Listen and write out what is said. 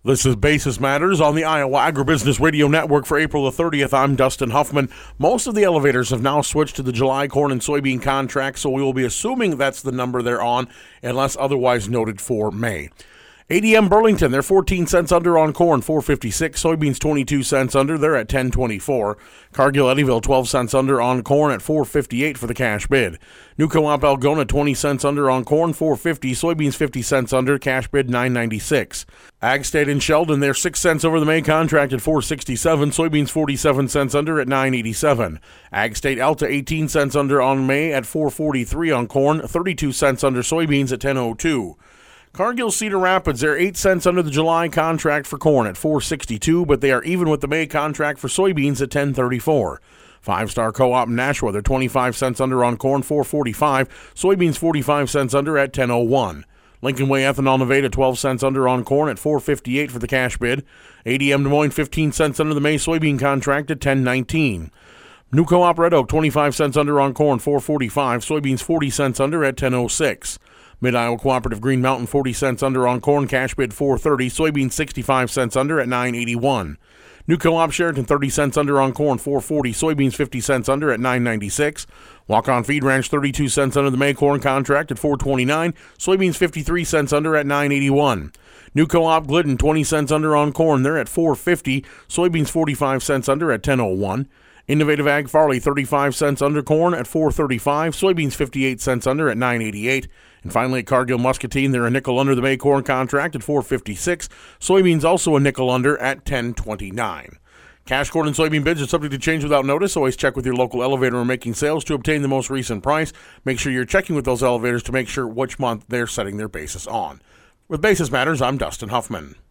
This is Basis Matters on the Iowa Agribusiness Radio Network for April the 30th. I'm Dustin Huffman. Most of the elevators have now switched to the July corn and soybean contract, so we will be assuming that's the number they're on, unless otherwise noted for May. ADM Burlington, they're 14 cents under on corn, $4.56. Soybeans 22 cents under, they're at $10.24. Cargill Eddyville 12 cents under on corn at $4.58 for the cash bid. New Co-op Algona 20 cents under on corn, $4.50. Soybeans 50 cents under, cash bid $9.96. Ag State in Sheldon, they're 6 cents over the May contract at $4.67. Soybeans 47 cents under at $9.87. Ag State Alta 18 cents under on May at $4.43 on corn, 32 cents under soybeans at $10.02. Cargill Cedar Rapids, they're 8 cents under the July contract for corn at $4.62, but they are even with the May contract for soybeans at $10.34. Five Star Co-op Nashua, they're 25 cents under on corn, $4.45. Soybeans 45 cents under at $10.01. Lincoln Way Ethanol Nevada, 12 cents under on corn at $4.58 for the cash bid. ADM Des Moines, 15 cents under the May soybean contract at $10.19. New Co-op Red Oak, 25 cents under on corn, $4.45. Soybeans 40 cents under at $10.06. Mid-Iowa Cooperative Green Mountain, 40 cents under on corn, cash bid $4.30. Soybeans 65 cents under at $9.81. New Co-op Sheraton, 30 cents under on corn, $4.40. Soybeans 50 cents under at $9.96. Walk-On Feed Ranch, 32 cents under the May corn contract at $4.29. Soybeans 53 cents under at $9.81. New Co-op Glidden, 20 cents under on corn, they're at $4.50. Soybeans 45 cents under at $10.01. Innovative Ag Farley, 35 cents under corn at $4.35. Soybeans 58 cents under at $9.88. And finally, at Cargill Muscatine, they're a nickel under the May corn contract at $4.56. Soybeans also a nickel under at $10.29. Cash corn and soybean bids are subject to change without notice. Always check with your local elevator when making sales to obtain the most recent price. Make sure you're checking with those elevators to make sure which month they're setting their basis on. With Basis Matters, I'm Dustin Huffman.